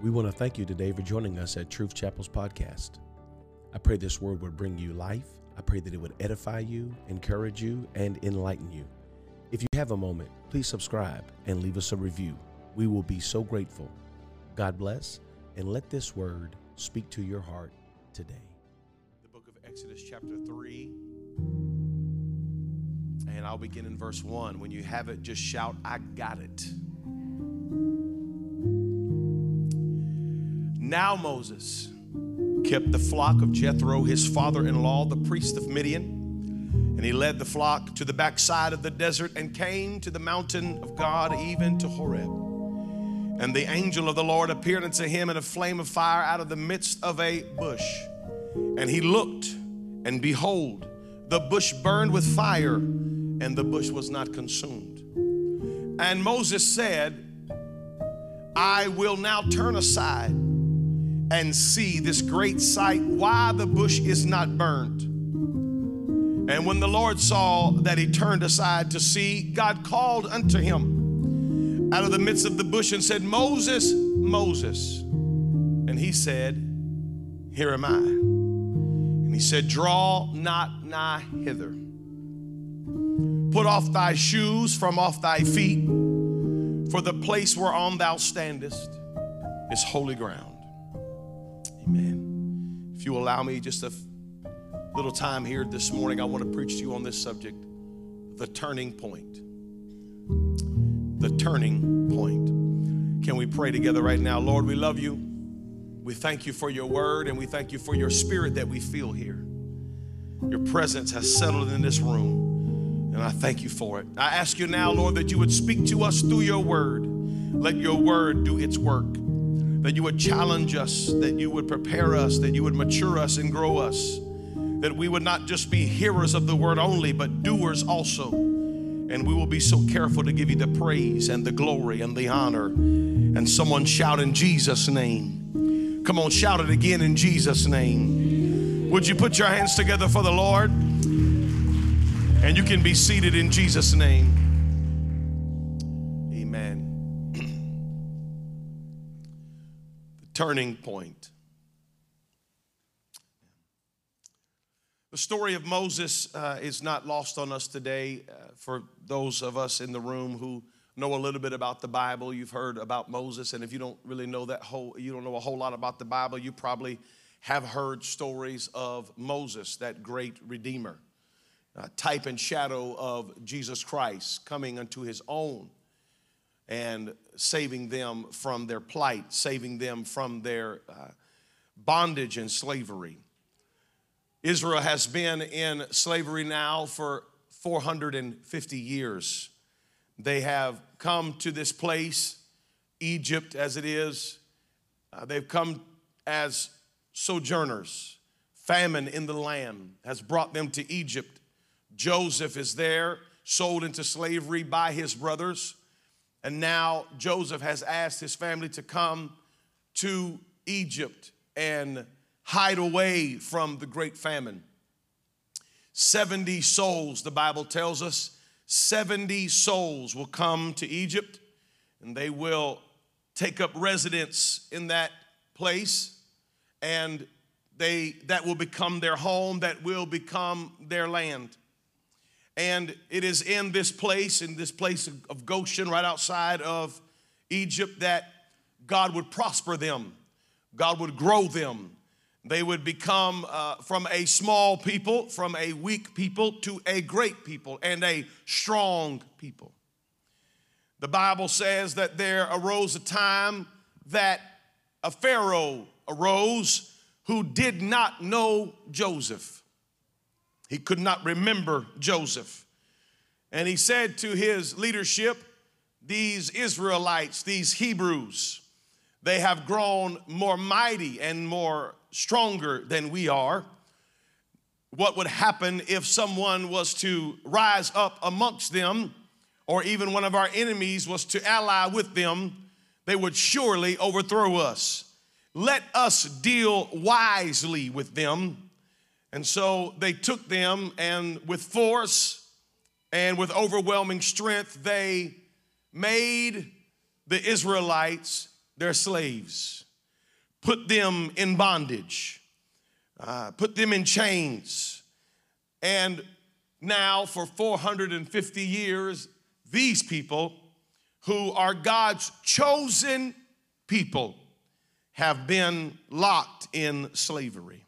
We want to thank you today for joining us at Truth Chapel's podcast. I pray this word would bring you life. I pray that it would edify you, encourage you, and enlighten you. If you have a moment, please subscribe and leave us a review. We will be so grateful. God bless, and let this word speak to your heart today. The book of Exodus chapter 3, and I'll begin in verse 1. When you have it, just shout, "I got it." Now Moses kept the flock of Jethro, his father-in-law, the priest of Midian, and he led the flock to the backside of the desert and came to the mountain of God, even to Horeb. And the angel of the Lord appeared unto him in a flame of fire out of the midst of a bush. And he looked, and behold, the bush burned with fire, and the bush was not consumed. And Moses said, I will now turn aside and see this great sight, why the bush is not burned. And when the Lord saw that he turned aside to see, God called unto him out of the midst of the bush and said, Moses, Moses. And he said, Here am I. And he said, Draw not nigh hither. Put off thy shoes from off thy feet, for the place whereon thou standest is holy ground. Amen. If you allow me just a little time here this morning, I want to preach to you on this subject, the turning point. The turning point. Can we pray together right now? Lord, we love you. We thank you for your word, and we thank you for your spirit that we feel here. Your presence has settled in this room, and I thank you for it. I ask you now, Lord, that you would speak to us through your word. Let your word do its work. That you would challenge us, that you would prepare us, that you would mature us and grow us, that we would not just be hearers of the word only, but doers also. And we will be so careful to give you the praise and the glory and the honor. And someone shout in Jesus' name. Come on, shout it again in Jesus' name. Would you put your hands together for the Lord? And you can be seated in Jesus' name. Amen. Turning point. The story of Moses is not lost on us today. For those of us in the room who know a little bit about the Bible, you've heard about Moses, and if you don't really know you don't know a whole lot about the Bible, you probably have heard stories of Moses, that great redeemer, type and shadow of Jesus Christ coming unto his own and saving them from their plight, saving them from their bondage and slavery. Israel has been in slavery now for 450 years. They have come to this place, Egypt as it is. They've come as sojourners. Famine in the land has brought them to Egypt. Joseph is there, sold into slavery by his brothers. And now Joseph has asked his family to come to Egypt and hide away from the great famine. 70 souls, the Bible tells us, 70 souls will come to Egypt, and they will take up residence in that place, and that will become their home, that will become their land. And it is in this place of Goshen, right outside of Egypt, that God would prosper them. God would grow them. They would become from a small people, from a weak people, to a great people and a strong people. The Bible says that there arose a time that a Pharaoh arose who did not know Joseph. He could not remember Joseph. And he said to his leadership, these Israelites, these Hebrews, they have grown more mighty and more stronger than we are. What would happen if someone was to rise up amongst them, or even one of our enemies was to ally with them? They would surely overthrow us. Let us deal wisely with them. And so they took them, and with force and with overwhelming strength, they made the Israelites their slaves. put them in bondage, put them in chains. And now for 450 years, these people who are God's chosen people have been locked in slavery.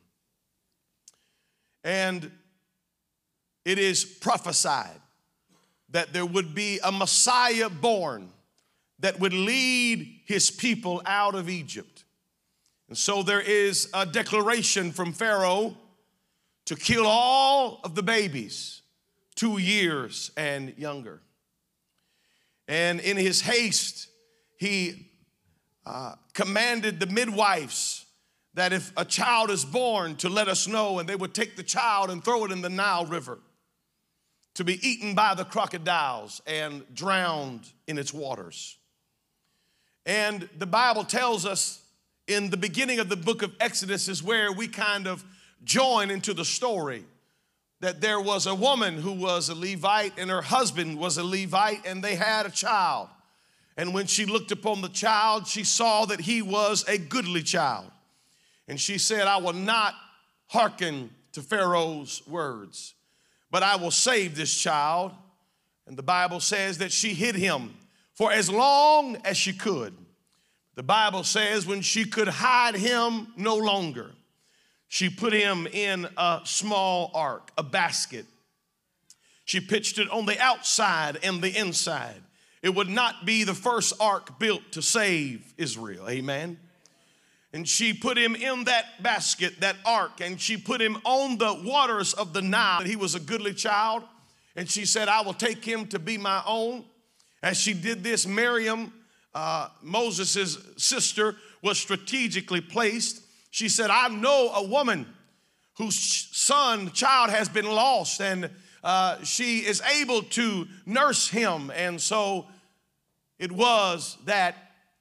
And it is prophesied that there would be a Messiah born that would lead his people out of Egypt. And so there is a declaration from Pharaoh to kill all of the babies 2 years and younger. And in his haste, he commanded the midwives that if a child is born to let us know, and they would take the child and throw it in the Nile River to be eaten by the crocodiles and drowned in its waters. And the Bible tells us in the beginning of the book of Exodus is where we kind of join into the story that there was a woman who was a Levite and her husband was a Levite, and they had a child. And when she looked upon the child, she saw that he was a goodly child. And she said, I will not hearken to Pharaoh's words, but I will save this child. And the Bible says that she hid him for as long as she could. The Bible says when she could hide him no longer, she put him in a small ark, a basket. She pitched it on the outside and the inside. It would not be the first ark built to save Israel, amen? And she put him in that basket, that ark, and she put him on the waters of the Nile. He was a goodly child, and she said, I will take him to be my own. As she did this, Miriam, Moses' sister, was strategically placed. She said, I know a woman whose child has been lost, and she is able to nurse him. And so it was that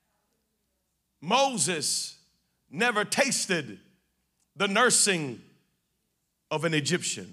Moses never tasted the nursing of an Egyptian.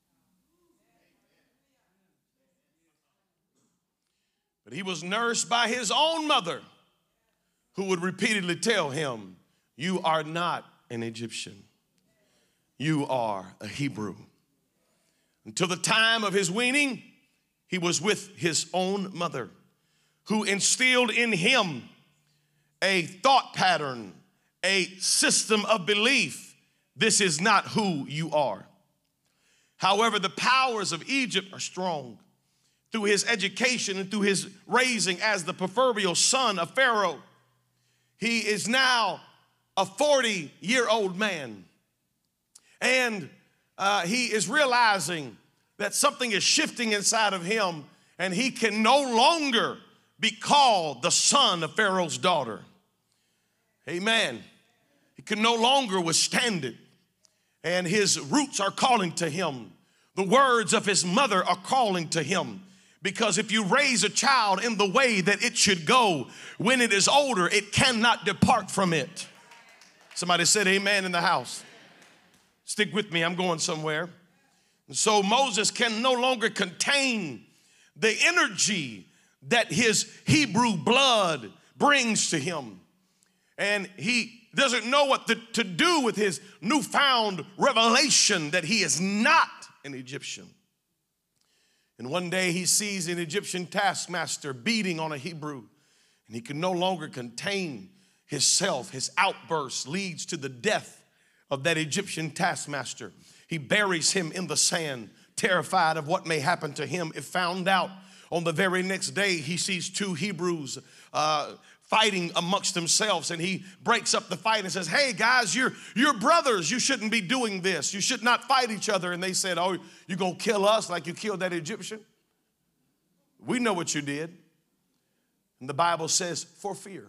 But he was nursed by his own mother, who would repeatedly tell him, you are not an Egyptian. You are a Hebrew. Until the time of his weaning, he was with his own mother, who instilled in him a thought pattern, a system of belief. This is not who you are. However, the powers of Egypt are strong. Through his education and through his raising as the proverbial son of Pharaoh, he is now a 40-year-old man. And he is realizing that something is shifting inside of him, and he can no longer be called the son of Pharaoh's daughter. Amen. He can no longer withstand it. And his roots are calling to him. The words of his mother are calling to him. Because if you raise a child in the way that it should go, when it is older, it cannot depart from it. Somebody said amen in the house. Stick with me, I'm going somewhere. And so Moses can no longer contain the energy that his Hebrew blood brings to him. And he doesn't know what to do with his newfound revelation that he is not an Egyptian. And one day he sees an Egyptian taskmaster beating on a Hebrew, and he can no longer contain himself. His outburst leads to the death of that Egyptian taskmaster. He buries him in the sand, terrified of what may happen to him if found out. On the very next day, he sees two Hebrews fighting amongst themselves, and he breaks up the fight and says, hey guys, you're brothers. You shouldn't be doing this. You should not fight each other. And they said, oh, you're going to kill us like you killed that Egyptian? We know what you did. And the Bible says, for fear,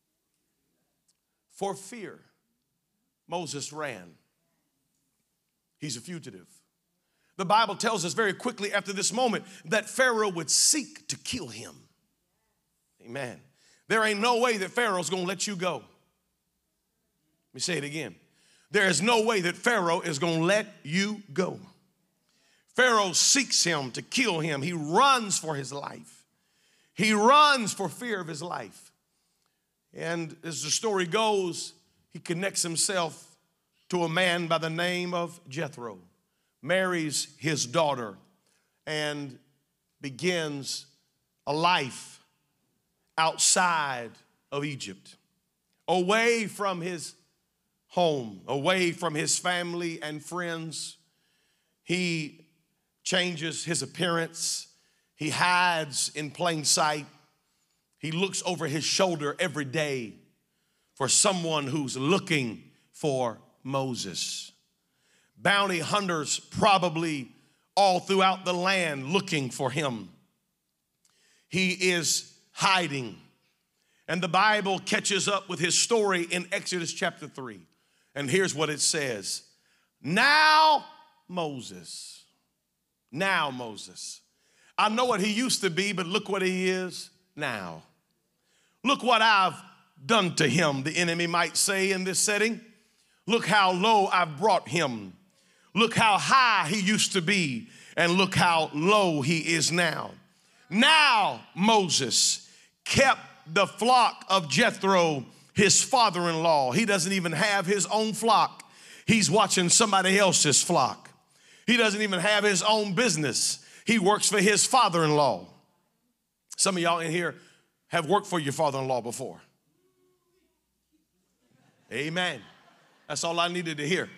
Moses ran. He's a fugitive. The Bible tells us very quickly after this moment that Pharaoh would seek to kill him. Amen. There ain't no way that Pharaoh's going to let you go. Let me say it again. There is no way that Pharaoh is going to let you go. Pharaoh seeks him to kill him. He runs for his life. He runs for fear of his life. And as the story goes, he connects himself to a man by the name of Jethro, marries his daughter, and begins a life outside of Egypt, away from his home, away from his family and friends. He changes his appearance. He hides in plain sight. He looks over his shoulder every day for someone who's looking for Moses. Bounty hunters probably all throughout the land looking for him. He is hiding. And the Bible catches up with his story in Exodus chapter 3. And here's what it says. Now Moses. I know what he used to be, but look what he is now. Look what I've done to him, the enemy might say in this setting. Look how low I've brought him. Look how high he used to be, and look how low he is now. Now Moses kept the flock of Jethro, his father-in-law. He doesn't even have his own flock. He's watching somebody else's flock. He doesn't even have his own business. He works for his father-in-law. Some of y'all in here have worked for your father-in-law before. Amen. That's all I needed to hear.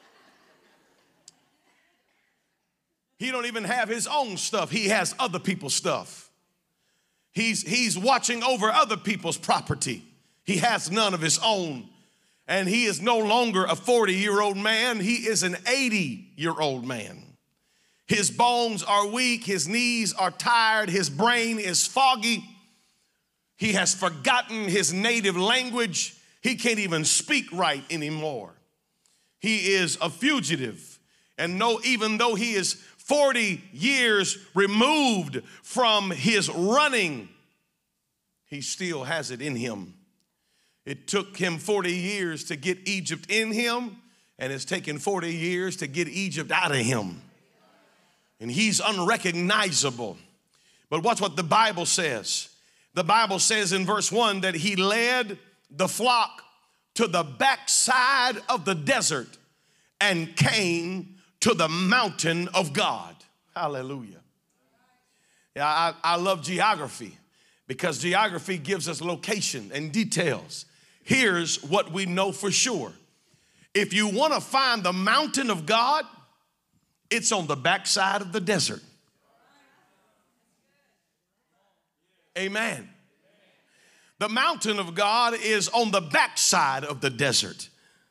He don't even have his own stuff. He has other people's stuff. He's watching over other people's property. He has none of his own. And he is no longer a 40-year-old man. He is an 80-year-old man. His bones are weak. His knees are tired. His brain is foggy. He has forgotten his native language. He can't even speak right anymore. He is a fugitive. And even though he is 40 years removed from his running, he still has it in him. It took him 40 years to get Egypt in him, and it's taken 40 years to get Egypt out of him. And he's unrecognizable. But watch what the Bible says. The Bible says in verse 1 that he led the flock to the backside of the desert and came to the mountain of God. Hallelujah. Yeah, I love geography because geography gives us location and details. Here's what we know for sure. If you want to find the mountain of God, it's on the backside of the desert. Amen. The mountain of God is on the backside of the desert.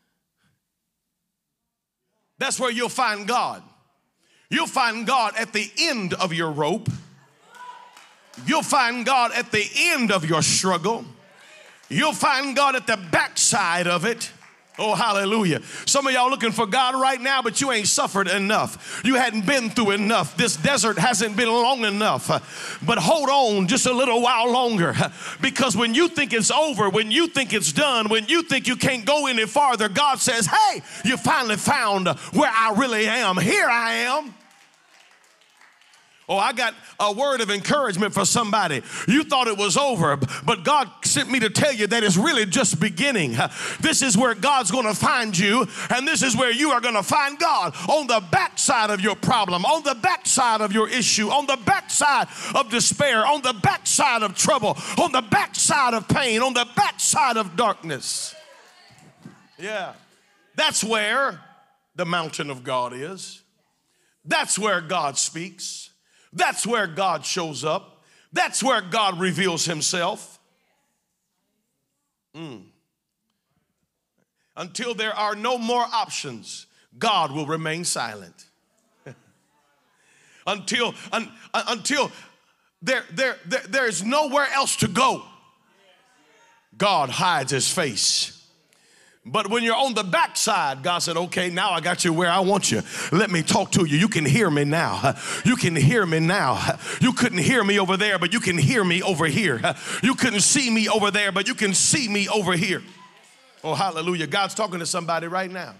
That's where you'll find God. You'll find God at the end of your rope. You'll find God at the end of your struggle. You'll find God at the backside of it. Oh, hallelujah. Some of y'all looking for God right now, but you ain't suffered enough. You hadn't been through enough. This desert hasn't been long enough. But hold on just a little while longer, because when you think it's over, when you think it's done, when you think you can't go any farther, God says, hey, you finally found where I really am. Here I am. Oh, I got a word of encouragement for somebody. You thought it was over, but God sent me to tell you that it's really just beginning. This is where God's going to find you, and this is where you are going to find God, on the backside of your problem, on the backside of your issue, on the backside of despair, on the backside of trouble, on the backside of pain, on the backside of darkness. Yeah, that's where the mountain of God is. That's where God speaks. That's where God shows up. That's where God reveals himself. Until there are no more options, God will remain silent. Until there is nowhere else to go, God hides his face. But when you're on the backside, God said, okay, now I got you where I want you. Let me talk to you. You can hear me now. You can hear me now. You couldn't hear me over there, but you can hear me over here. You couldn't see me over there, but you can see me over here. Oh, hallelujah. God's talking to somebody right now.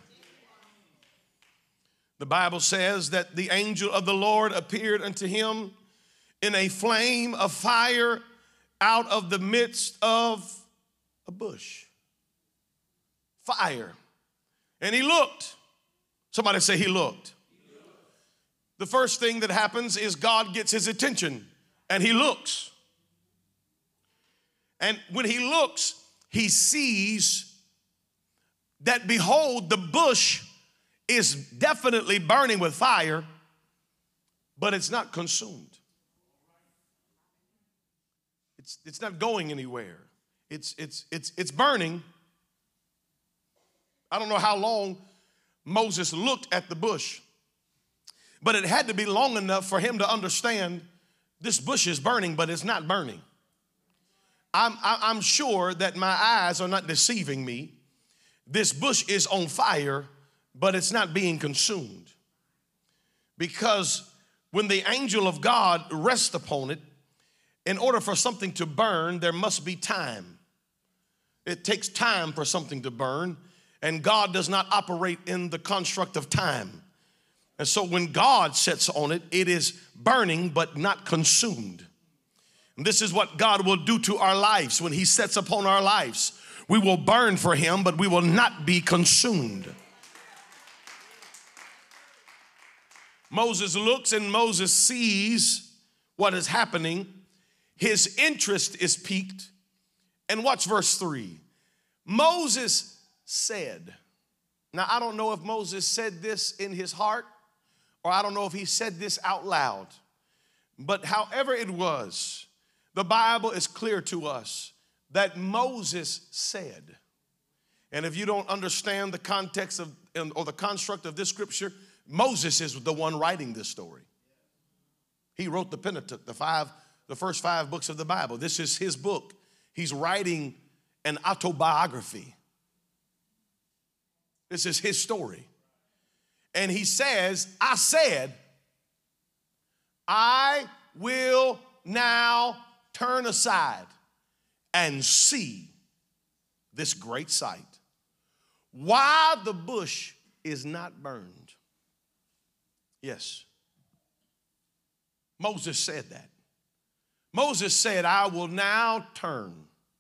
The Bible says that the angel of the Lord appeared unto him in a flame of fire out of the midst of a bush. fire. And he looked. Somebody say he looked. The first thing that happens is God gets his attention and he looks. And when he looks, he sees that, behold, the bush is definitely burning with fire, but it's not consumed. It's not going anywhere. It's burning. I don't know how long Moses looked at the bush, but it had to be long enough for him to understand this bush is burning, but it's not burning. I'm sure that my eyes are not deceiving me. This bush is on fire, but it's not being consumed. Because when the angel of God rests upon it, in order for something to burn, there must be time. It takes time for something to burn, and God does not operate in the construct of time. And so when God sets on it, it is burning but not consumed. And this is what God will do to our lives. When he sets upon our lives, we will burn for him, but we will not be consumed. Moses looks and Moses sees what is happening. His interest is piqued. And watch verse 3. Moses said. Now, I don't know if Moses said this in his heart, or I don't know if he said this out loud. But however it was, the Bible is clear to us that Moses said. And if you don't understand the context of or the construct of this scripture, Moses is the one writing this story. He wrote the Pentateuch, the first 5 books of the Bible. This is his book. He's writing an autobiography. This is his story. And he says, I said, I will now turn aside and see this great sight. Why the bush is not burned. Yes. Moses said that. Moses said, I will now turn.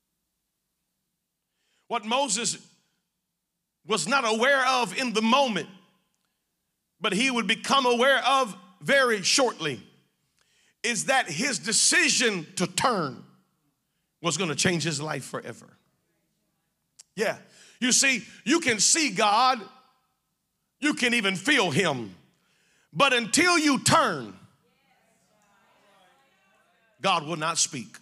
What Moses was not aware of in the moment, but he would become aware of very shortly, is that his decision to turn was going to change his life forever. Yeah. You see, you can see God, you can even feel him, but until you turn, God will not speak.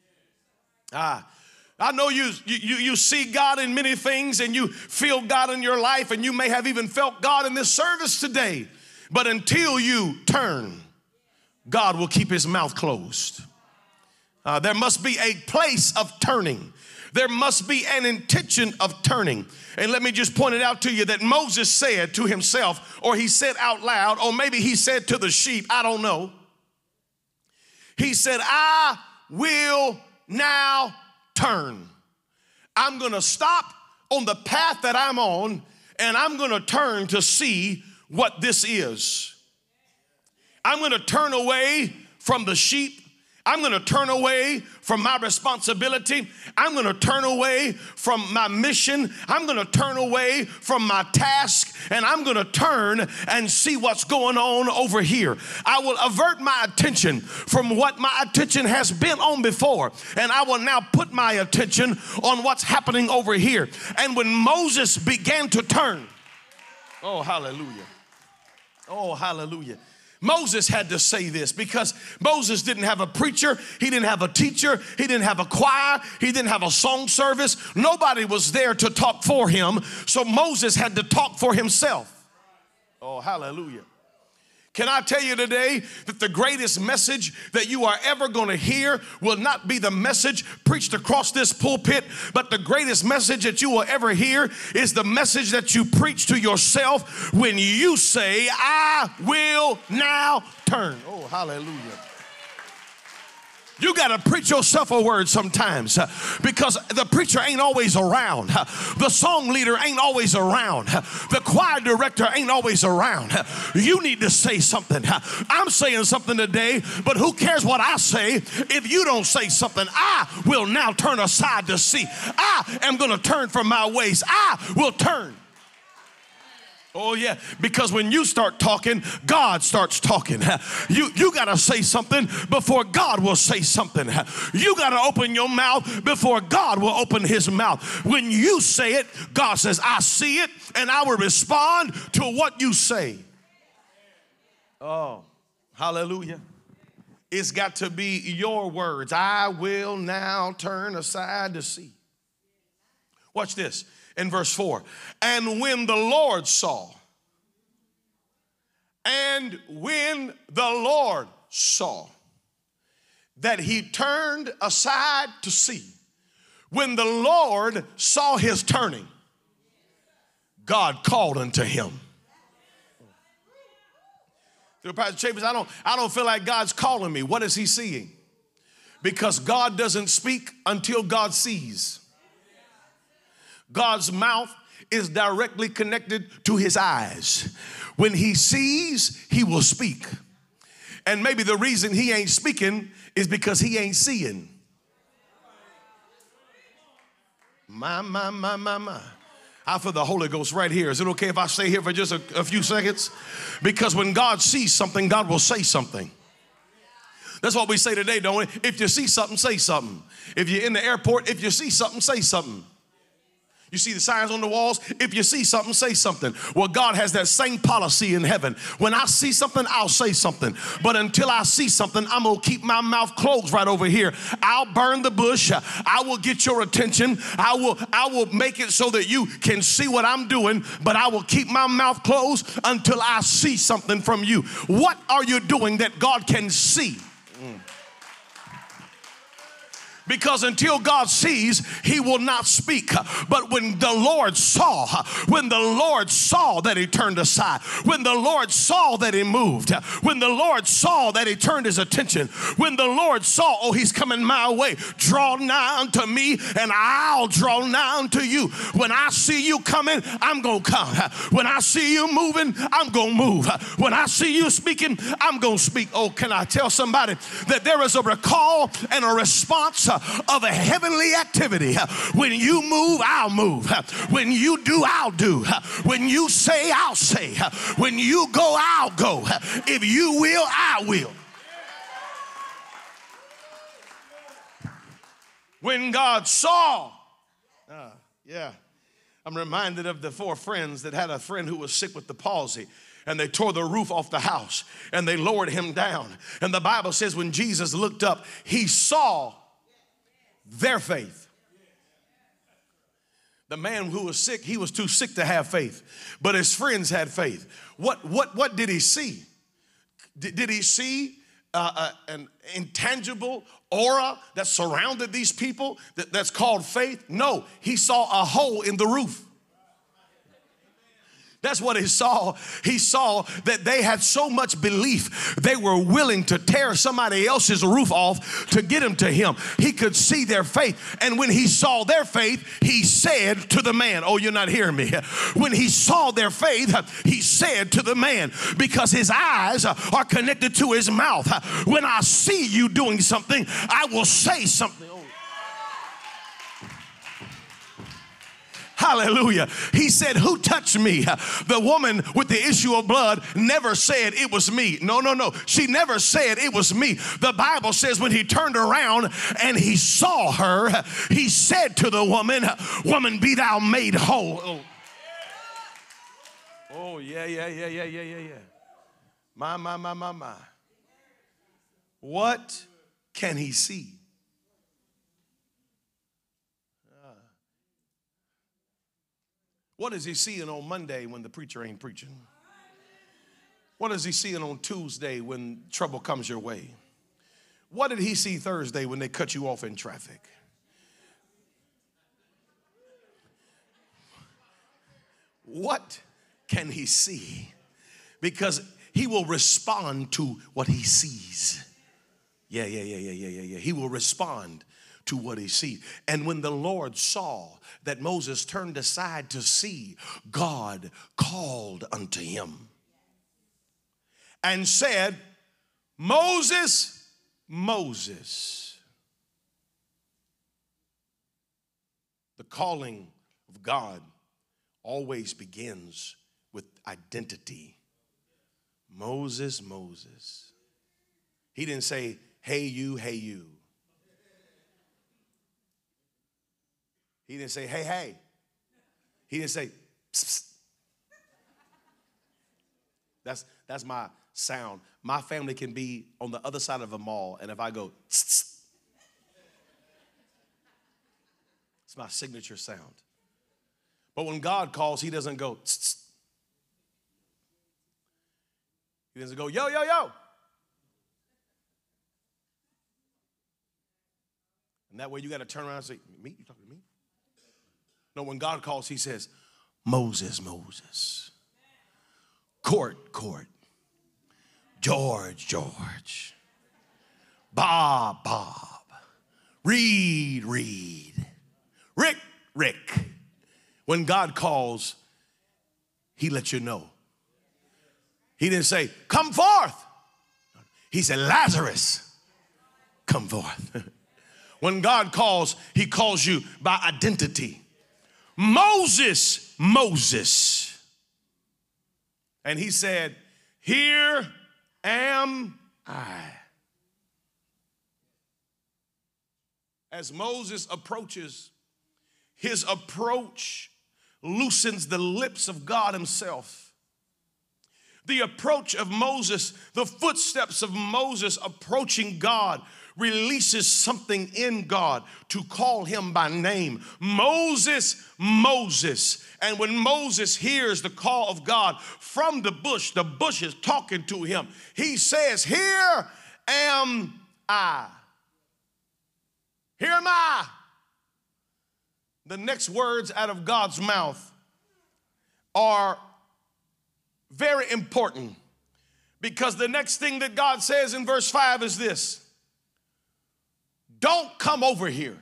I know you see God in many things and you feel God in your life, and you may have even felt God in this service today, but until you turn, God will keep his mouth closed. There must be a place of turning. There must be an intention of turning. And let me just point it out to you that Moses said to himself, or he said out loud, or maybe he said to the sheep, I don't know. He said, I will now turn. I'm going to stop on the path that I'm on, and I'm going to turn to see what this is. I'm going to turn away from the sheep. I'm going to turn away from my responsibility. I'm going to turn away from my mission. I'm going to turn away from my task, and I'm going to turn and see what's going on over here. I will avert my attention from what my attention has been on before, and I will now put my attention on what's happening over here. And when Moses began to turn, oh, hallelujah. Oh, hallelujah. Moses had to say this because Moses didn't have a preacher. He didn't have a teacher. He didn't have a choir. He didn't have a song service. Nobody was there to talk for him. So Moses had to talk for himself. Oh, hallelujah. Can I tell you today that the greatest message that you are ever going to hear will not be the message preached across this pulpit, but the greatest message that you will ever hear is the message that you preach to yourself when you say, I will now turn. Oh, hallelujah. You got to preach yourself a word sometimes because the preacher ain't always around. The song leader ain't always around. The choir director ain't always around. You need to say something. I'm saying something today, but who cares what I say if you don't say something? I will now turn aside to see. I am going to turn from my ways. I will turn. Oh yeah, because when you start talking, God starts talking. You got to say something before God will say something. You got to open your mouth before God will open his mouth. When you say it, God says, I see it, and I will respond to what you say. Oh, hallelujah. It's got to be your words. I will now turn aside to see. Watch this. In verse 4, and when the Lord saw that he turned aside to see, when the Lord saw his turning, God called unto him. Pastor Chambers, I don't feel like God's calling me. What is he seeing? Because God doesn't speak until God sees. God's mouth is directly connected to his eyes. When he sees, he will speak. And maybe the reason he ain't speaking is because he ain't seeing. My. I feel the Holy Ghost right here. Is it okay if I stay here for just a few seconds? Because when God sees something, God will say something. That's what we say today, don't we? If you see something, say something. If you're in the airport, if you see something, say something. You see the signs on the walls? If you see something, say something. Well, God has that same policy in heaven. When I see something, I'll say something. But until I see something, I'm going to keep my mouth closed right over here. I'll burn the bush. I will get your attention. I will make it so that you can see what I'm doing, but I will keep my mouth closed until I see something from you. What are you doing that God can see? Because until God sees, he will not speak. But when the Lord saw that he turned aside, when the Lord saw that he moved, when the Lord saw that he turned his attention, when the Lord saw, oh, he's coming my way, draw nigh unto me and I'll draw nigh unto you. When I see you coming, I'm going to come. When I see you moving, I'm going to move. When I see you speaking, I'm going to speak. Oh, can I tell somebody that there is a recall and a response of a heavenly activity? When you move, I'll move. When you do, I'll do. When you say, I'll say. When you go, I'll go. If you will, I will. When God saw, I'm reminded of the 4 friends that had a friend who was sick with the palsy. And they tore the roof off the house and they lowered him down. And the Bible says when Jesus looked up, he saw their faith. The man who was sick, he was too sick to have faith, but his friends had faith. What did he see? Did he see an intangible aura that surrounded these people that's called faith? No, he saw a hole in the roof. That's what he saw. He saw that they had so much belief, they were willing to tear somebody else's roof off to get him to him. He could see their faith. And when he saw their faith, he said to the man, oh, you're not hearing me. When he saw their faith, he said to the man, because his eyes are connected to his mouth. When I see you doing something, I will say something. Hallelujah. He said, who touched me? The woman with the issue of blood never said it was me. No. She never said it was me. The Bible says when he turned around and he saw her, he said to the woman, woman, be thou made whole. Oh, yeah. My. What can he see? What is he seeing on Monday when the preacher ain't preaching? What is he seeing on Tuesday when trouble comes your way? What did he see Thursday when they cut you off in traffic? What can he see? Because he will respond to what he sees. Yeah. He will respond to what he sees. And when the Lord saw that Moses turned aside to see, God called unto him and said, Moses, Moses. The calling of God always begins with identity. Moses, Moses. He didn't say, hey you, hey you. He didn't say, hey, hey. He didn't say, psst, psst. That's my sound. My family can be on the other side of a mall, and if I go, psst, psst, it's my signature sound. But when God calls, he doesn't go, psst, psst. He doesn't go, yo, yo, yo. And that way you got to turn around and say, me? You talking to me? No, when God calls, he says, Moses, Moses. Court, Court. George, George. Bob, Bob. Reed, Reed. Rick, Rick. When God calls, he lets you know. He didn't say, come forth. He said, Lazarus, come forth. When God calls, he calls you by identity. Moses, Moses. And he said, here am I. As Moses approaches, his approach loosens the lips of God himself. The approach of Moses, the footsteps of Moses approaching God, releases something in God to call him by name. Moses, Moses. And when Moses hears the call of God from the bush is talking to him. He says, here am I. Here am I. The next words out of God's mouth are very important, because the next thing that God says in verse 5 is this: don't come over here.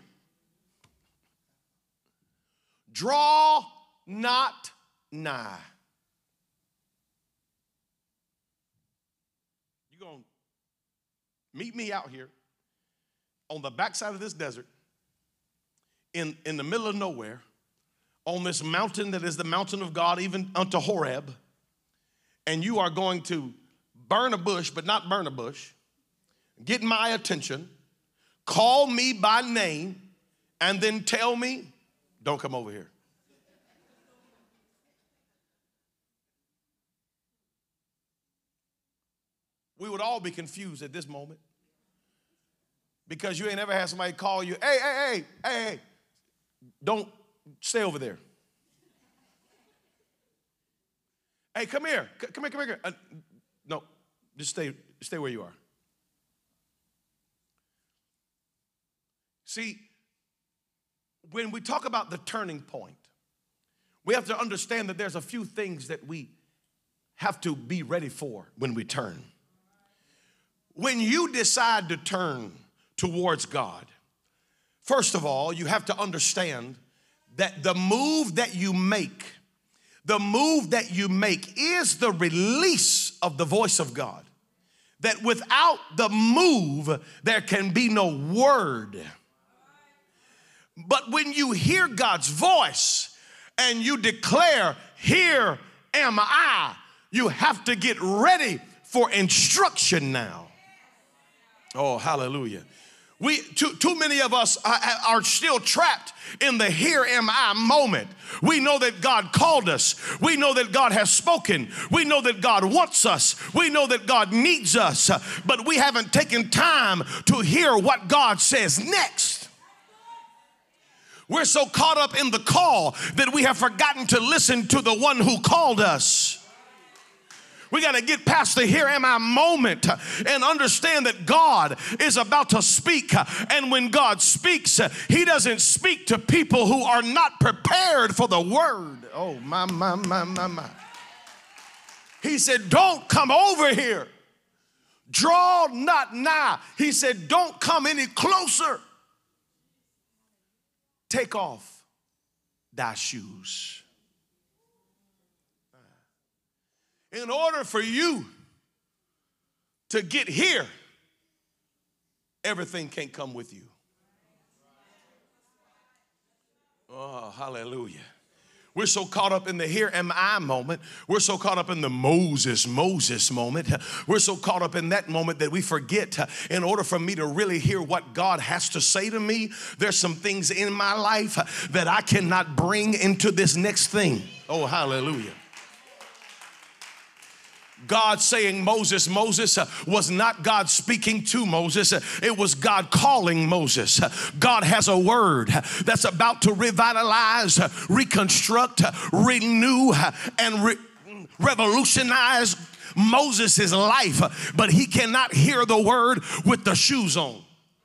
Draw not nigh. You're going to meet me out here on the backside of this desert, in the middle of nowhere, on this mountain that is the mountain of God, even unto Horeb, and you are going to burn a bush, but not burn a bush, get my attention, call me by name, and then tell me, don't come over here. We would all be confused at this moment, because you ain't ever had somebody call you, hey, don't stay over there. Hey, come here. No, just stay where you are. See, when we talk about the turning point, we have to understand that there's a few things that we have to be ready for when we turn. When you decide to turn towards God, first of all, you have to understand that the move that you make is the release of the voice of God. That without the move, there can be no word. But when you hear God's voice and you declare, here am I, you have to get ready for instruction now. Oh, hallelujah. Too many of us are still trapped in the here am I moment. We know that God called us. We know that God has spoken. We know that God wants us. We know that God needs us. But we haven't taken time to hear what God says next. We're so caught up in the call that we have forgotten to listen to the one who called us. We got to get past the here am I moment and understand that God is about to speak. And when God speaks, he doesn't speak to people who are not prepared for the word. Oh, my. He said, don't come over here. Draw not nigh. He said, don't come any closer. Take off thy shoes. In order for you to get here, everything can't come with you. Oh, hallelujah. We're so caught up in the here am I moment. We're so caught up in the Moses moment. We're so caught up in that moment that we forget, in order for me to really hear what God has to say to me, there's some things in my life that I cannot bring into this next thing. Oh, hallelujah. God saying Moses was not God speaking to Moses. It was God calling Moses. God has a word that's about to revitalize, reconstruct, renew, and revolutionize Moses' life. But he cannot hear the word with the shoes on.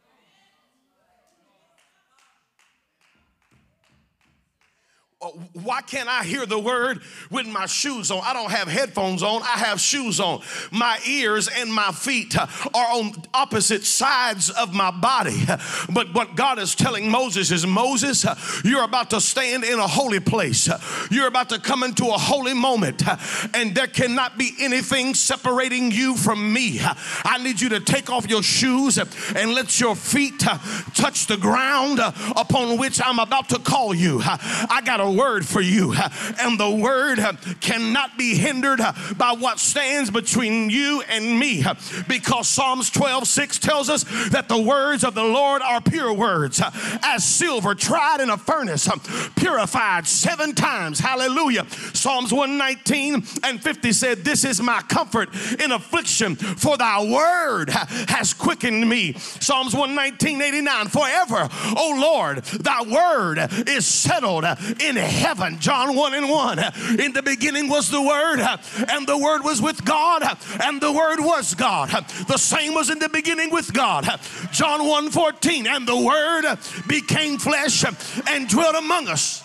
Why can't I hear the word with my shoes on? I don't have headphones on. I have shoes on. My ears and my feet are on opposite sides of my body. But what God is telling Moses is, Moses, you're about to stand in a holy place. You're about to come into a holy moment, and there cannot be anything separating you from me. I need you to take off your shoes and let your feet touch the ground upon which I'm about to call you. I got a word for you, and the word cannot be hindered by what stands between you and me, because Psalms 12:6 tells us that the words of the Lord are pure words, as silver tried in a furnace, purified 7 times. Hallelujah. Psalms 119:50 said, this is my comfort in affliction, for thy word has quickened me. Psalms 119:89, forever, O Lord, thy word is settled in heaven. John 1:1, in the beginning was the word, and the word was with God, and the word was God. The same was in the beginning with God. John 1:14, and the word became flesh and dwelt among us.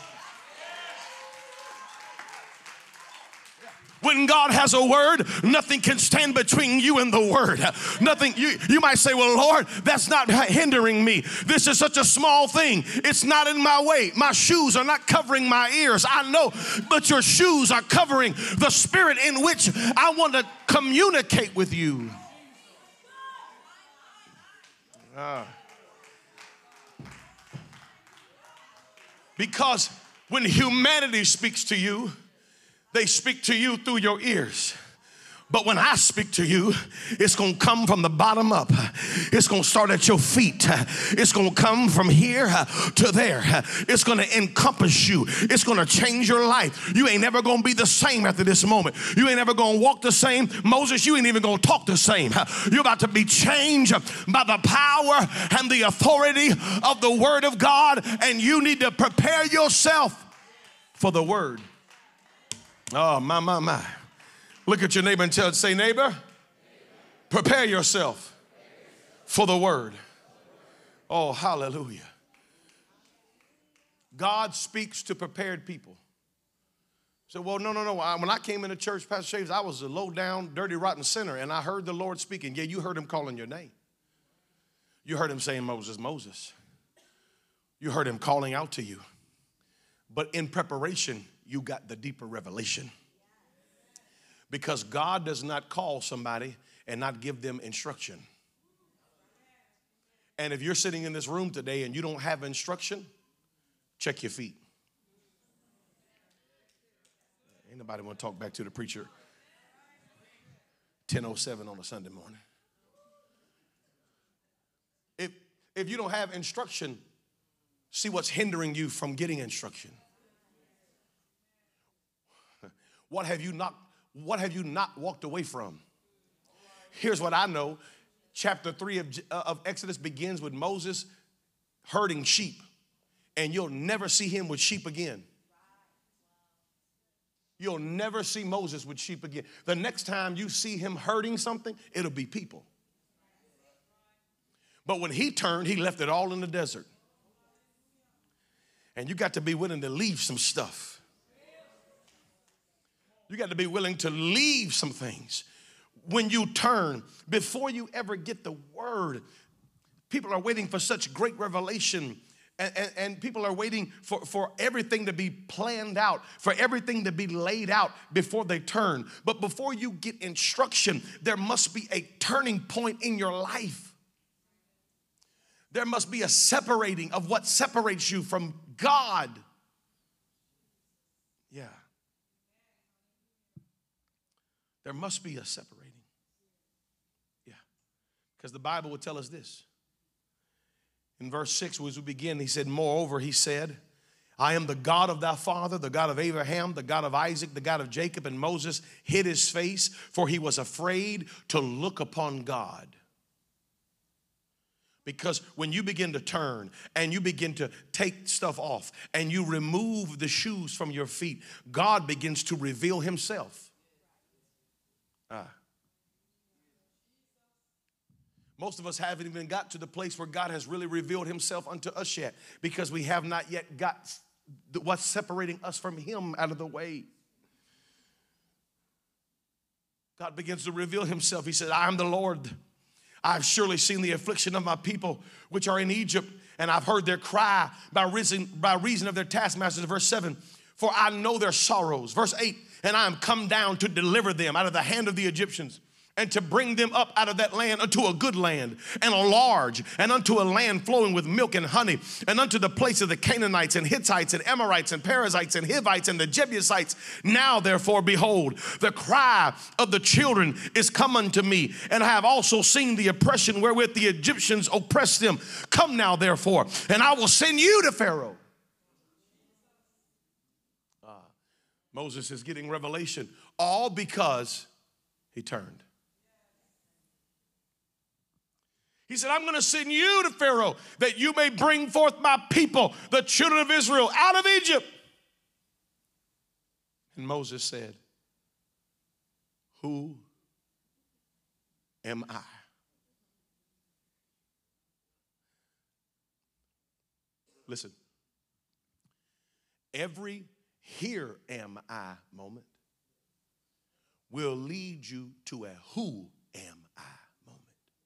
When God has a word, nothing can stand between you and the word. Nothing. You might say, well, Lord, that's not hindering me. This is such a small thing. It's not in my way. My shoes are not covering my ears. I know, but your shoes are covering the spirit in which I want to communicate with you. Because when humanity speaks to you, they speak to you through your ears. But when I speak to you, it's going to come from the bottom up. It's going to start at your feet. It's going to come from here to there. It's going to encompass you. It's going to change your life. You ain't never going to be the same after this moment. You ain't never going to walk the same. Moses, you ain't even going to talk the same. You're about to be changed by the power and the authority of the word of God, and you need to prepare yourself for the word. Oh, my. Look at your neighbor and say, neighbor, prepare yourself for the word. Oh, hallelujah. God speaks to prepared people. So, well, no. When I came into church, Pastor Shaves, I was a low down, dirty, rotten sinner, and I heard the Lord speaking. Yeah, you heard him calling your name. You heard him saying, Moses, Moses. You heard him calling out to you. But in preparation, you got the deeper revelation. Because God does not call somebody and not give them instruction. And if you're sitting in this room today and you don't have instruction, check your feet. Ain't nobody want to talk back to the preacher 10:07 on a Sunday morning. If you don't have instruction, see what's hindering you from getting instruction. What have you not walked away from? Here's what I know. Chapter 3 of Exodus begins with Moses herding sheep, and you'll never see him with sheep again. You'll never see Moses with sheep again. The next time you see him herding something, it'll be people. But when he turned, he left it all in the desert. And you got to be willing to leave some stuff. You got to be willing to leave some things. when you turn, before you ever get the word, people are waiting for such great revelation. And people are waiting for everything to be planned out, for everything to be laid out before they turn. But before you get instruction, there must be a turning point in your life. There must be a separating of what separates you from God. Yeah. There must be a separating. Yeah. Because the Bible would tell us this. In verse 6, as we begin, he said, moreover, he said, I am the God of thy father, the God of Abraham, the God of Isaac, the God of Jacob. And Moses hid his face, for he was afraid to look upon God. Because when you begin to turn and you begin to take stuff off and you remove the shoes from your feet, God begins to reveal himself. Most of us haven't even got to the place where God has really revealed himself unto us yet, because we have not yet got what's separating us from him out of the way. God begins to reveal himself. He said, I am the Lord. I've surely seen the affliction of my people which are in Egypt, and I've heard their cry by reason of their taskmasters. Verse 7, for I know their sorrows. Verse 8, and I am come down to deliver them out of the hand of the Egyptians, and to bring them up out of that land unto a good land, and a large, and unto a land flowing with milk and honey, and unto the place of the Canaanites and Hittites and Amorites and Perizzites and Hivites and the Jebusites. Now therefore, behold, the cry of the children is come unto me, and I have also seen the oppression wherewith the Egyptians oppressed them. Come now therefore, and I will send you to Pharaoh. Moses is getting revelation, all because he turned. He said, I'm going to send you to Pharaoh that you may bring forth my people, the children of Israel, out of Egypt. And Moses said, who am I? Listen, every here am I moment will lead you to a who am I moment.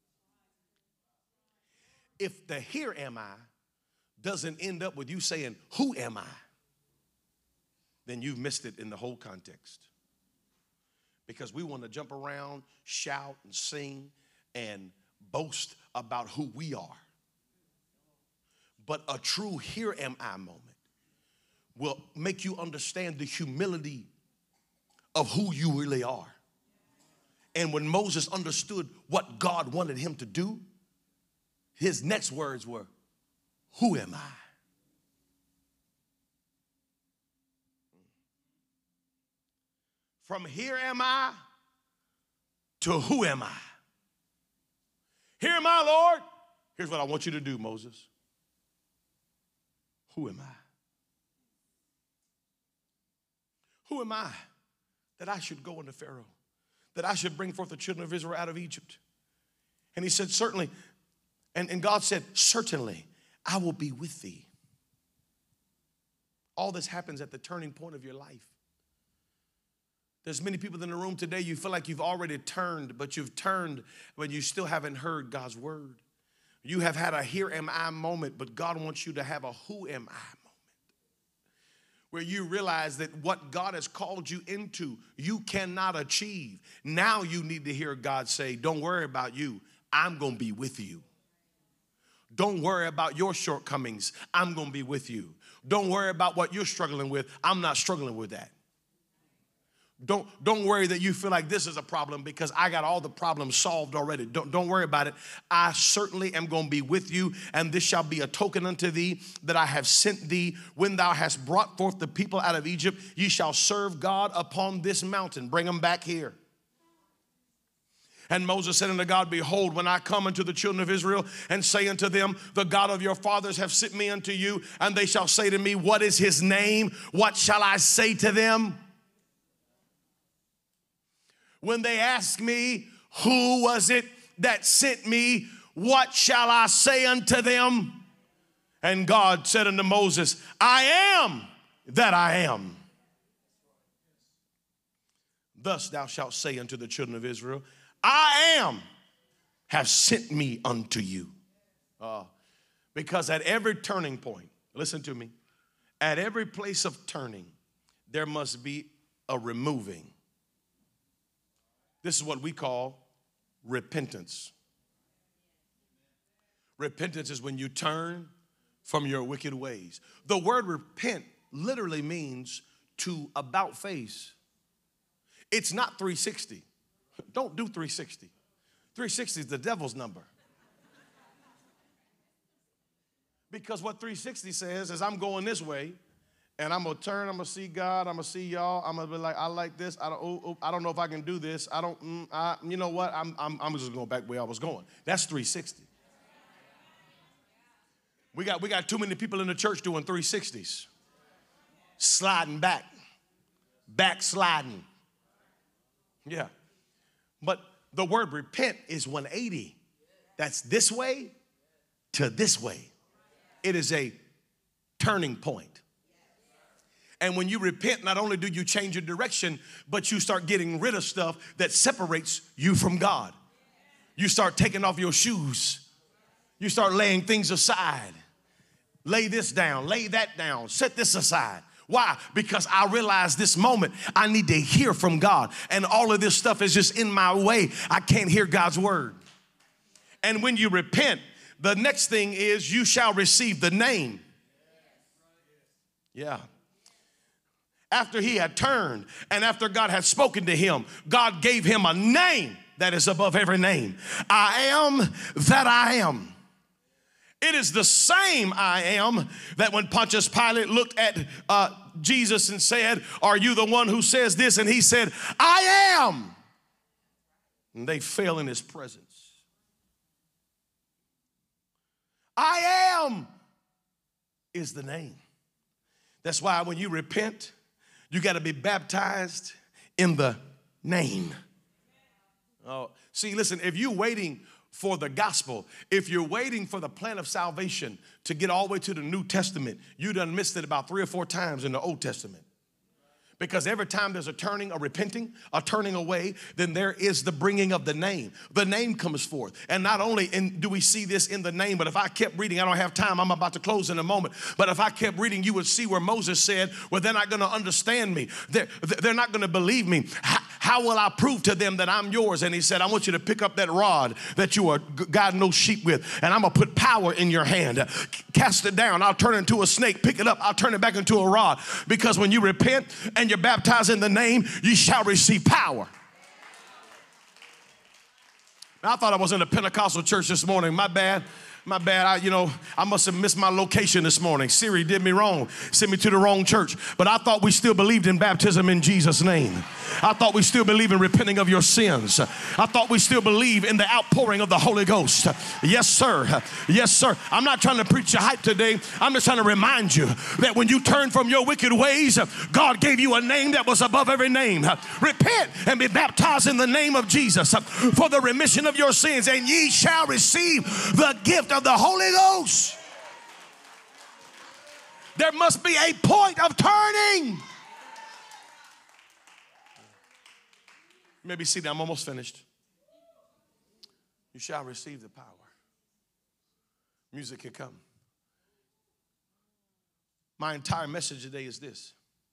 If the here am I doesn't end up with you saying, who am I? Then you've missed it in the whole context. Because we want to jump around, shout and sing and boast about who we are. But a true here am I moment will make you understand the humility of who you really are. And when Moses understood what God wanted him to do, his next words were, who am I? From here am I to who am I? Here am I, Lord. Here's what I want you to do, Moses. Who am I? Who am I that I should go unto Pharaoh, that I should bring forth the children of Israel out of Egypt? And he said, certainly. And God said, certainly, I will be with thee. All this happens at the turning point of your life. There's many people in the room today, you feel like you've already turned, but you've turned when you still haven't heard God's word. You have had a here am I moment, but God wants you to have a who am I moment, where you realize that what God has called you into, you cannot achieve. Now you need to hear God say, don't worry about you. I'm going to be with you. Don't worry about your shortcomings. I'm going to be with you. Don't worry about what you're struggling with. I'm not struggling with that. Don't worry that you feel like this is a problem, because I got all the problems solved already. Don't worry about it. I certainly am going to be with you, and this shall be a token unto thee that I have sent thee. When thou hast brought forth the people out of Egypt, ye shall serve God upon this mountain. Bring them back here. And Moses said unto God, behold, when I come unto the children of Israel and say unto them, the God of your fathers have sent me unto you, and they shall say to me, what is his name? What shall I say to them? When they ask me, who was it that sent me? What shall I say unto them? And God said unto Moses, I am that I am. Thus thou shalt say unto the children of Israel, I am have sent me unto you. Because at every turning point, listen to me, at every place of turning, there must be a removing. This is what we call repentance. Repentance is when you turn from your wicked ways. The word repent literally means to about face. It's not 360. Don't do 360. 360 is the devil's number. Because what 360 says is I'm going this way, and I'm going to turn, I'm going to see God, I'm going to see y'all, I'm going to be like, I like this, I don't know if I can do this, you know what, I'm just going back where I was going. That's 360. We got too many people in the church doing 360s. Sliding back, backsliding. Yeah. But the word repent is 180. That's this way to this way. It is a turning point. And when you repent, not only do you change your direction, but you start getting rid of stuff that separates you from God. You start taking off your shoes. You start laying things aside. Lay this down, lay that down, set this aside. Why? Because I realize this moment I need to hear from God. And all of this stuff is just in my way. I can't hear God's word. And when you repent, the next thing is you shall receive the name. Yeah. After he had turned and after God had spoken to him, God gave him a name that is above every name. I am that I am. It is the same I am that when Pontius Pilate looked at Jesus and said, are you the one who says this? And he said, I am. And they fell in his presence. I am is the name. That's why when you repent, you got to be baptized in the name. Oh, see, listen, if you're waiting for the gospel, if you're waiting for the plan of salvation to get all the way to the New Testament, you done missed it about 3 or 4 times in the Old Testament. Because every time there's a turning, a repenting, a turning away, then there is the bringing of the name. The name comes forth. And not only do we see this in the name, but if I kept reading, I don't have time, I'm about to close in a moment. But if I kept reading, you would see where Moses said, well, they're not going to understand me. They're not going to believe me. How will I prove to them that I'm yours? And he said, I want you to pick up that rod that you are guiding those sheep with, and I'm going to put power in your hand. Cast it down. I'll turn it into a snake. Pick it up. I'll turn it back into a rod. Because when you repent and you're baptized in the name, you shall receive power. Now, I thought I was in a Pentecostal church this morning. My bad. I must have missed my location this morning. Siri did me wrong, sent me to the wrong church. But I thought we still believed in baptism in Jesus' name. I thought we still believe in repenting of your sins. I thought we still believe in the outpouring of the Holy Ghost. Yes, sir. Yes, sir. I'm not trying to preach your hype today. I'm just trying to remind you that when you turn from your wicked ways, God gave you a name that was above every name. Repent and be baptized in the name of Jesus for the remission of your sins, and ye shall receive the gift of the Holy Ghost. There must be a point of turning. Maybe see that I'm almost finished. You shall receive the power. Music can come. My entire message today is this,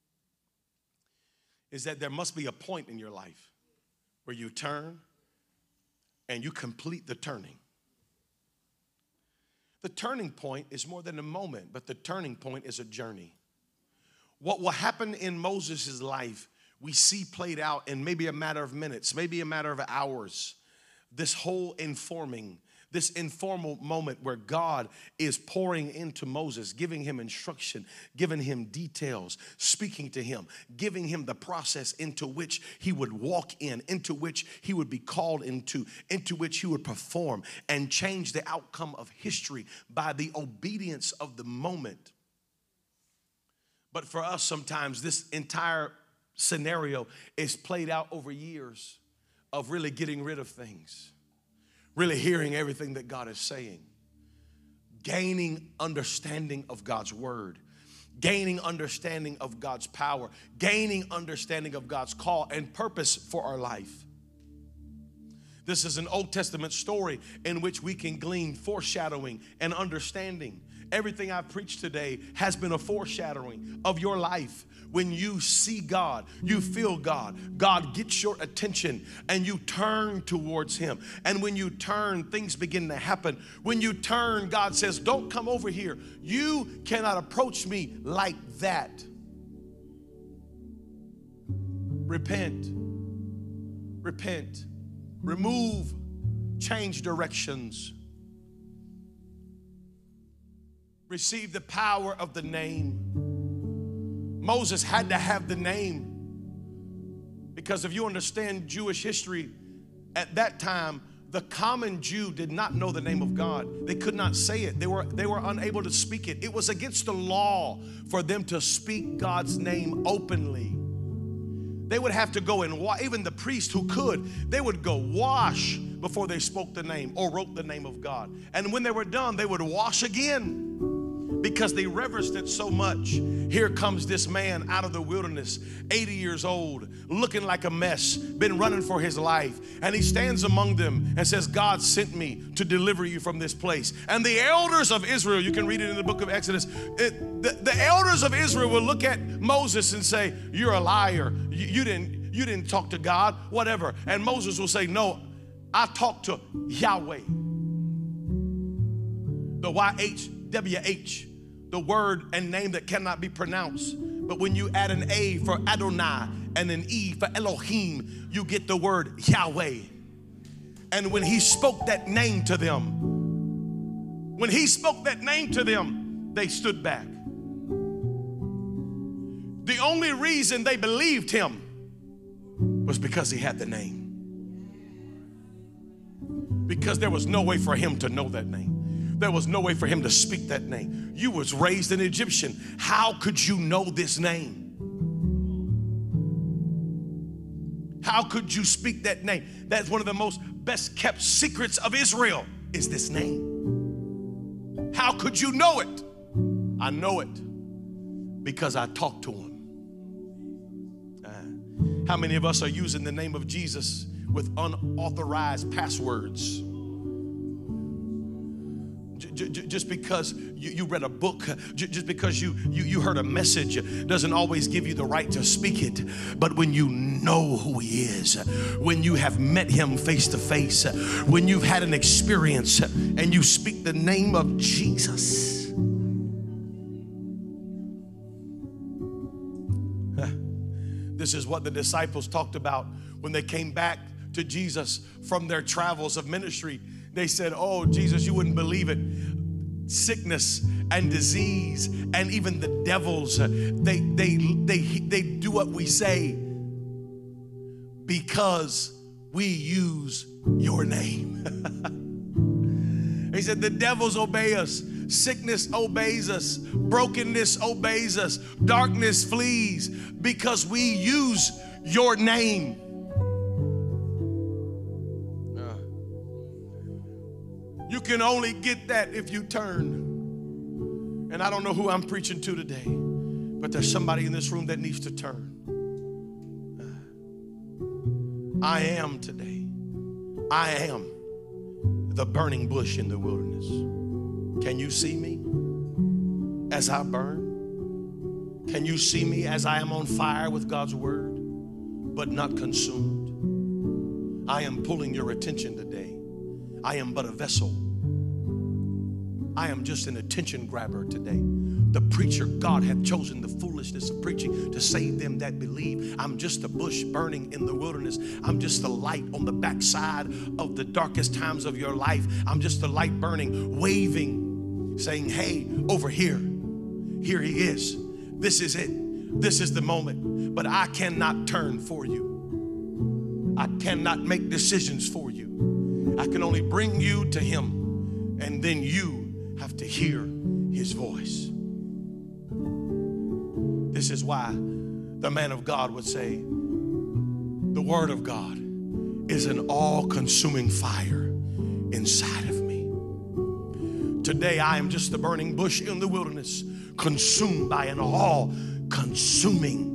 is that there must be a point in your life where you turn and you complete the turning. The turning point is more than a moment, but the turning point is a journey. What will happen in Moses' life, we see played out in maybe a matter of minutes, maybe a matter of hours. This whole this informal moment where God is pouring into Moses, giving him instruction, giving him details, speaking to him, giving him the process into which he would walk into which he would be called into which he would perform and change the outcome of history by the obedience of the moment. But for us, sometimes this entire scenario is played out over years of really getting rid of things, really hearing everything that God is saying, gaining understanding of God's word, gaining understanding of God's power, gaining understanding of God's call and purpose for our life. This is an Old Testament story in which we can glean foreshadowing and understanding. Everything I've preached today has been a foreshadowing of your life. When you see God, you feel God, God gets your attention and you turn towards Him. And when you turn, things begin to happen. When you turn, God says, don't come over here. You cannot approach me like that. Repent. Repent. Remove. Change directions. Receive the power of the name. Moses had to have the name, because if you understand Jewish history, at that time, the common Jew did not know the name of God. They could not say it. They were unable to speak it. It was against the law for them to speak God's name openly. They would have to go and even the priest who could, they would go wash before they spoke the name or wrote the name of God. And when they were done, they would wash again, because they reverenced it so much. Here comes this man out of the wilderness, 80 years old, looking like a mess, been running for his life. And he stands among them and says, God sent me to deliver you from this place. And the elders of Israel, you can read it in the book of Exodus, the elders of Israel will look at Moses and say, you're a liar. You didn't talk to God, whatever. And Moses will say, no, I talked to Yahweh. The YHWH, the word and name that cannot be pronounced. But when you add an A for Adonai and an E for Elohim, you get the word Yahweh. And when he spoke that name to them, they stood back. The only reason they believed him was because he had the name. Because there was no way for him to know that name. There was no way for him to speak that name. You was raised an Egyptian. How could you know this name? How could you speak that name? That's one of the most best kept secrets of Israel, is this name. How could you know it? I know it because I talked to him. How many of us are using the name of Jesus with unauthorized passwords? Just because you read a book, just because you heard a message doesn't always give you the right to speak it. But when you know who he is, when you have met him face to face, when you've had an experience and you speak the name of Jesus, this is what the disciples talked about when they came back to Jesus from their travels of ministry. They said, oh, Jesus, you wouldn't believe it. Sickness and disease and even the devils, they do what we say because we use your name. He said, the devils obey us. Sickness obeys us. Brokenness obeys us. Darkness flees because we use your name. You can only get that if you turn. And I don't know who I'm preaching to today, but there's somebody in this room that needs to turn. I am today. I am the burning bush in the wilderness. Can you see me as I burn? Can you see me as I am on fire with God's word, but not consumed? I am pulling your attention today. I am but a vessel. I am just an attention grabber today. The preacher God hath chosen the foolishness of preaching to save them that believe. I'm just a bush burning in the wilderness. I'm just the light on the backside of the darkest times of your life. I'm just the light burning, waving, saying, hey, over here. Here he is. This is it. This is the moment. But I cannot turn for you. I cannot make decisions for you. I can only bring you to him, and then you have to hear his voice. This is why the man of God would say, the word of God is an all-consuming fire inside of me. Today I am just the burning bush in the wilderness, consumed by an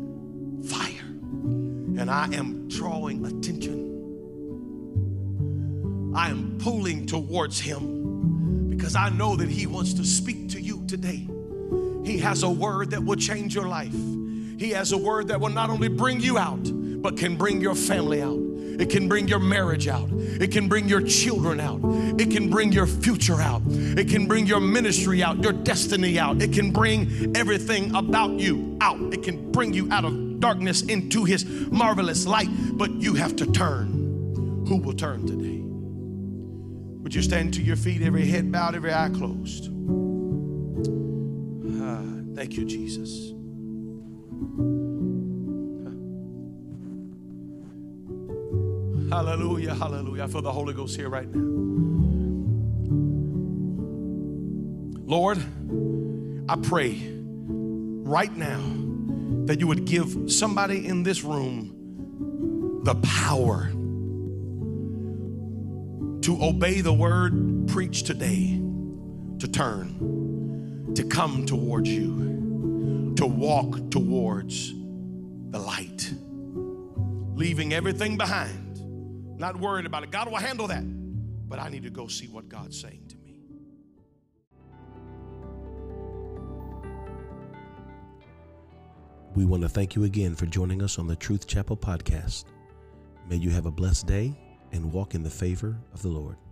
all-consuming fire. And I am drawing attention I am pulling towards him because I know that he wants to speak to you today. He has a word that will change your life. He has a word that will not only bring you out, but can bring your family out. It can bring your marriage out. It can bring your children out. It can bring your future out. It can bring your ministry out, your destiny out. It can bring everything about you out. It can bring you out of darkness into his marvelous light, but you have to turn. Who will turn today? Would you stand to your feet, every head bowed, every eye closed? Thank you, Jesus. Hallelujah, hallelujah. I feel the Holy Ghost here right now. Lord, I pray right now that you would give somebody in this room the power to obey the word preached today, to turn, to come towards you, to walk towards the light, leaving everything behind. Not worried about it. God will handle that. But I need to go see what God's saying to me. We want to thank you again for joining us on the Truth Chapel podcast. May you have a blessed day and walk in the favor of the Lord.